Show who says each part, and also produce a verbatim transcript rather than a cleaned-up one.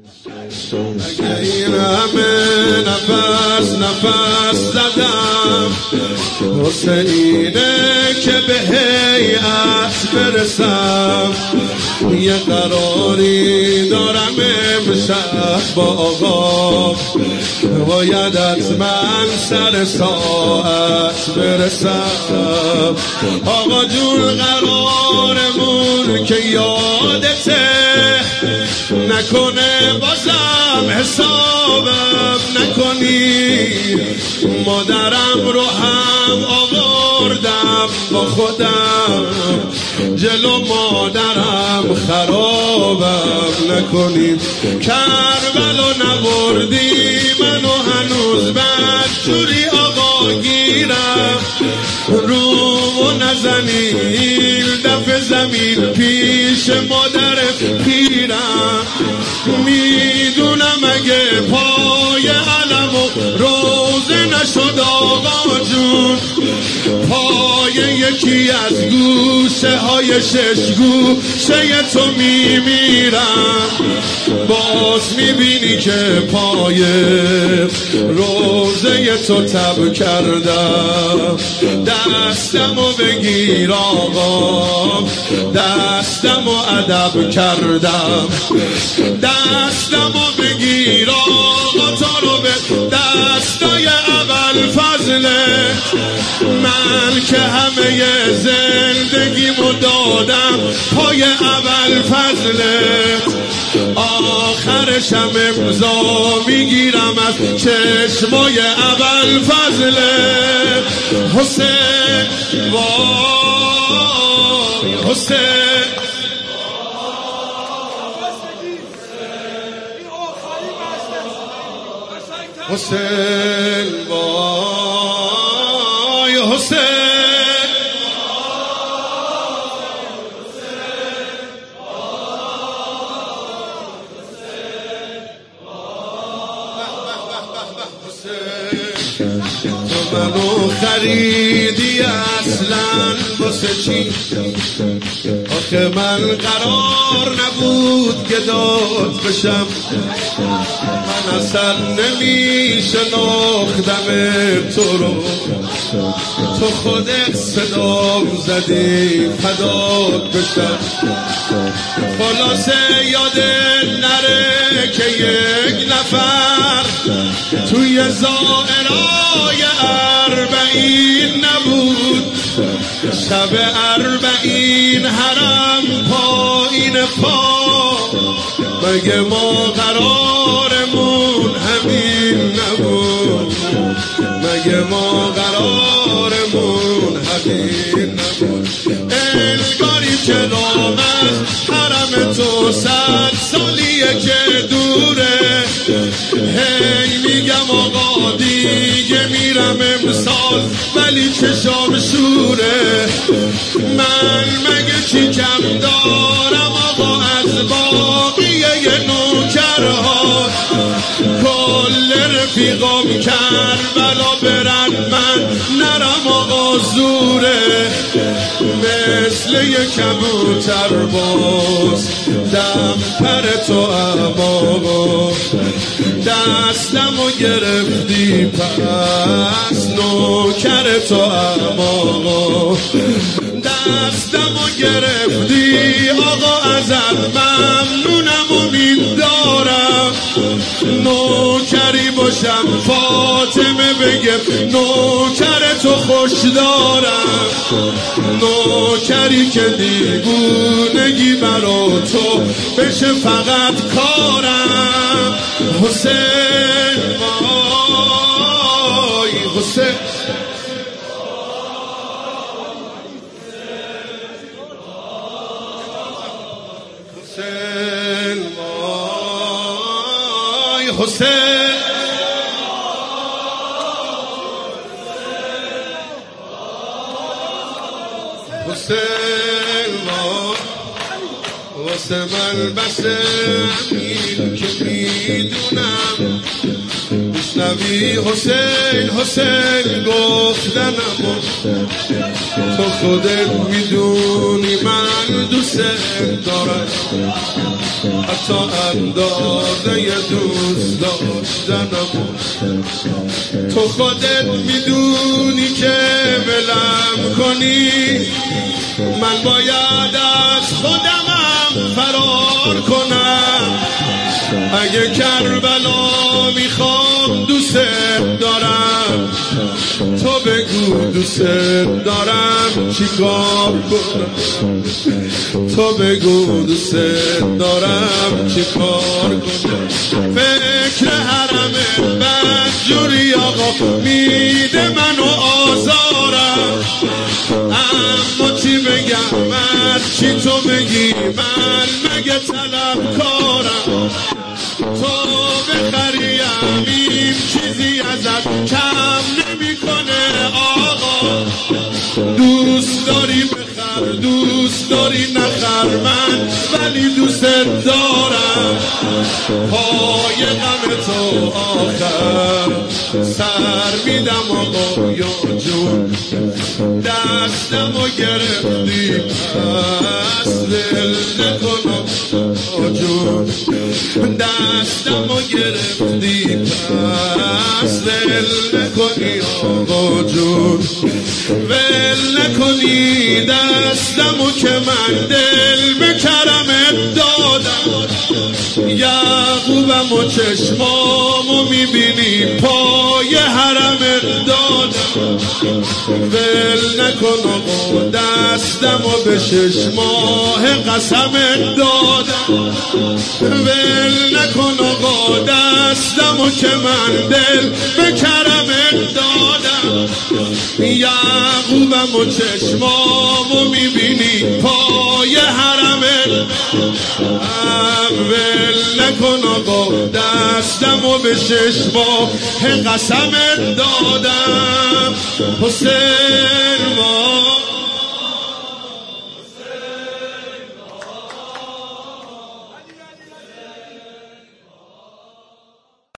Speaker 1: اگه این همه نفس نفس زدم واسه اینه که به هیئت برسم، یه قراری دارم امشب با آقا، باید از من سر ساعت برسم. آقا جون قرارمون که یادته، نکنه بازم حسابم نکنی، مادرم رو هم آوردم با خودم، جلو مادرم خرابم نکنی. کربلا نبردی منو هنوز بدجوری آقا گیرم، رومو نزنی دفع زمین پیش مادر پیرم، میدونم اگه پای علم و روزه نشد آقا جون، پای یکی از گوشه های شش گوشه تو میمیرم، باز میبینی که پای روزه تو تب کردم. دستمو بگیر آقا، دستمو ادب کردم، دستمو بگیر آقا، تا رو به دستای اول فضله، من که همه زندگیمو دادم پای اول فضله، آخرشم امضا میگیرم از چشمای اول فضله. حسین وای حسین، حسین وای حسین، تو منو خریدی اصلا واسه چی؟ آخه من قرار نبود که داد بشم، من اصلا نمیشناختم تو رو، تو خودت صدام زدی فدات بشم. خلاصه یاد نره که یک نفر توی زائرای اربعین نبود، شب اربعین حرم پایین پا، مگه ما قرارمون همین نبود، مگه ما قرارمون همین نبود. انگاری که نام از حرم تو صد سالیه که دوره، هی میگم آقا دیگه میرم امسال ولی چشام شوره، من مگه چی کم دارم آقا از باقیه نوکرها، کل رفیقام کربلا برن من نرم آقا زوره، مثل یک کبوتر باز دم پر تو اما، دستمو گرفتی پس نوکر تو اما، دستمو گرفتی آقا ازت ممنونم و میدارم، نوکری باشم فاطمه بگم نوکر تو خوش دارم، نوکری که دیوونگی برا تو بشه فقط کارم. حسین وای حسین، حسین وای حسین، حسین واسه من بسه امین که میدونم میشنوی حسین حسین گفتنمو تو خودت میدونی من دوست دارم، حتی اندازه دوست داشتنم. تو خودت میدونی که ولم کنی، من باید از خودمم فرار کنم. اگه کربلا میخوام دوست دارم، تو بگو دوست دارم چیکار کنم. تو بگو دوست دارم چیکار کنم. فکر حرم بدجوری آقا میده منو آزارم، اما چی بگم من چی تو بگی من مگه طلبکارم. تو بخریم این چیزی ازت کم نمیکنه آقا. دوست داری بخر دوست داری نخر، من ولی دوست دارم. پای غم تو آخر سر میدم آقا یا جون، دستم و گرفتی پس دل نکن آقا جون. دستم و گرفتی پس دل نکنی آقا جون. ول نکنی دستمو که من دل به کرمت دادم. یعقوبم و چشمامو میبینی پای حرمت دادم. ول نکن آقا دستمو به شش ماه قسمت دادم. ول نکن آقا دستمو که من دل به کرمت دادم. یعقوبم و چشمامو میبینی پای حرمت. ول نکن آقا دستمو به شش ماه قسمت دادم. حسین ما